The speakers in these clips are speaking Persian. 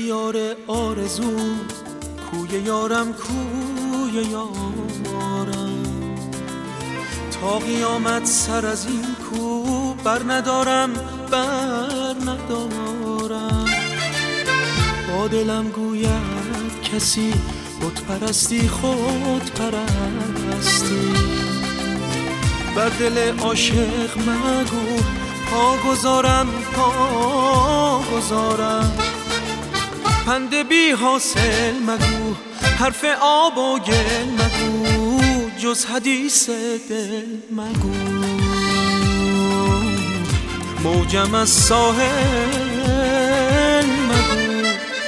دیار آرزو، کوی یارم کوی یارم، تا قیامت سر از این کو بر ندارم با دلم گوید کسی بت پرستی خود پرستی، بر دل عاشق مگو پا گذارم پند بی حاصل مگو، حرف آب و گل مگو، جز حدیث دل مگو، موجم از ساحل مگو.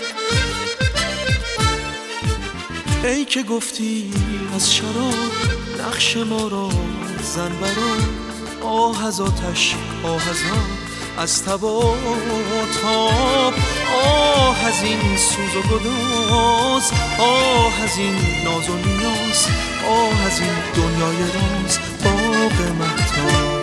ای که گفتی از شراب نقش ما را زن برا، آه از آتش آه از از تب و تاب، آه از این سوز و گداز، آه از این ناز و نیاز، آه از این دنیای راز باغ مهتاب.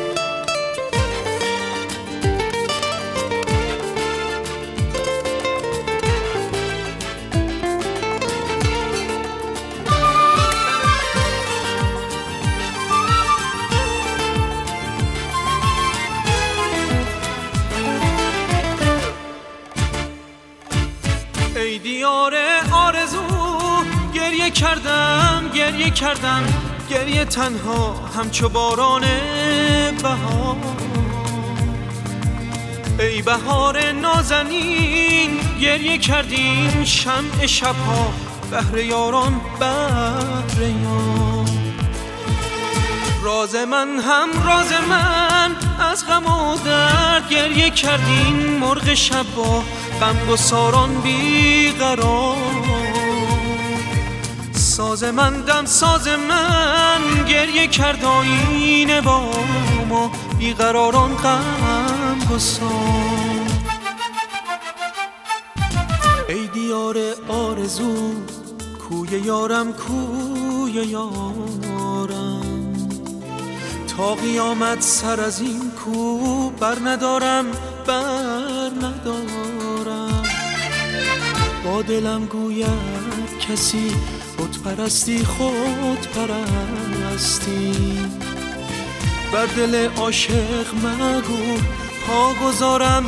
ای دیار آرزو، گریه کردم گریه تنها همچو باران بهار. ای بهار نازنین، گریه کردیم شمع شبها، بهر یاران بهر یار. راز من هم راز من، از غم و درد گریه کردیم مرغ شب با غمگساران بیقرار. ساز من دم ساز من، گریه کرد آینه با ما بیقراران غمگسار. ای دیار آرزو، کوی یارم کوی یارم، تا قیامت سر از این کو بر ندارم با دلم گوید کسی بت پرستی خود پرستی، بر دل عاشق مگو پا گذارم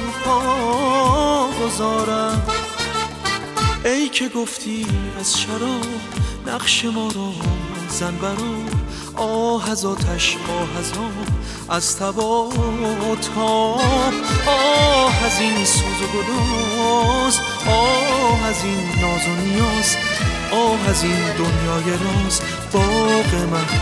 ای که گفتی از شراب نقش ما را زن برا، آه از آتش آه از آب، از تب و تاب، آه از این سوز و گداز، آه از این ناز و نیاز، آه از این دنیای راز باغ مهتاب.